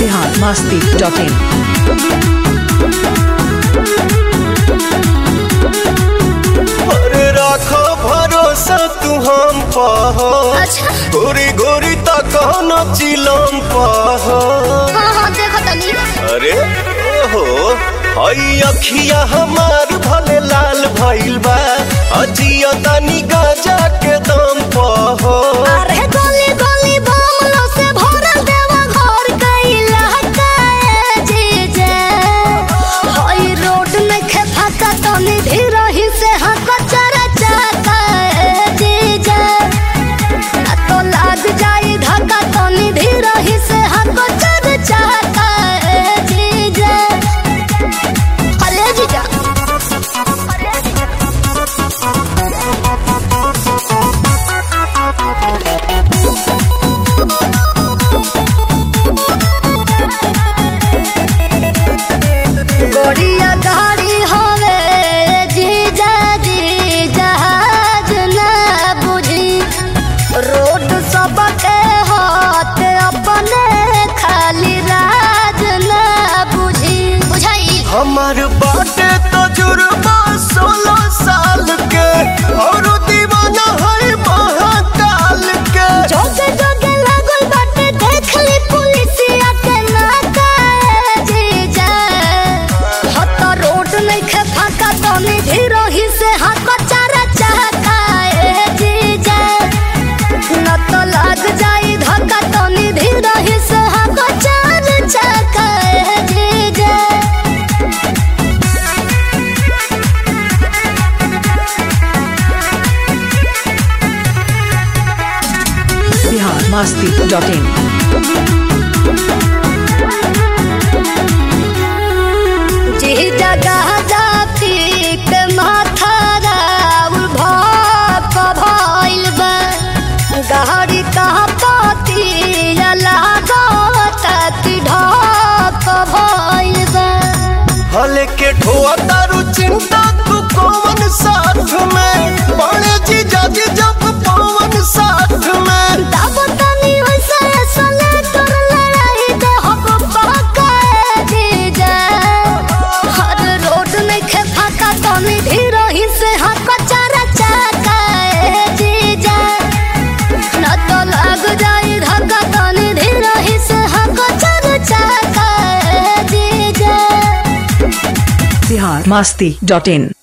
biharmasti.in। अरे राखो भरोसा तू हम पाहो। अच्छा गोरी गोरी तक न चिलम पाहो। हाँ देखो तनी। अरे ओहो हई अखिया हमार भले लाल भइल बा अजिया तनी गाजा के दम पाहो। अरे गोली गोली बमलो से भरल देवा घर कइला काए जीजे। हई रोड में खे फाका तनी धीरही से हक चरा चाकाए जीजे। ना तो लाग जाई धक्का तनी धीरही से हक चरा चाकाए जीजे। अरे जीजा अरे जीजा गोड़िया गाड़ी हवे जीजा जी जहाज ना बुझी। रोड सबके हाथ अपने खाली राज ना बुझी। बुझाई हमार बाटे तजुर्बा 16 साल के और दीवाना है महाकाल के। जोगे जोगे लागल बाटे देख ली पुलिसिया के नाकाए जीजा। हत रोड नइखे फाका तनी धीरही से हाथ चारा चाकाए जीजा। न तो लाग जाई धक्का तनी धीरही से हाथ चारा चाकाए जीजा। biharmasti.in। जी जगह जाती के माथा राउर भाप भइल बा। गाड़ी कहाँ पाती लागत कि ढाप भइल बा। हले के ठोआ तारू चिंता तू कौन साथ में बड़े जीजा जी जब पवन साथ में। तब तनी वैसे सले तोर लड़ाई दे हक पकाए जीजा। हर रोड में खे फाका तनी धीरही से हक चारा चाकाए जीजा। न तो लग जाई धक्का तनी धीरही से हक चारा चाकाए जीजा। biharmasti.in।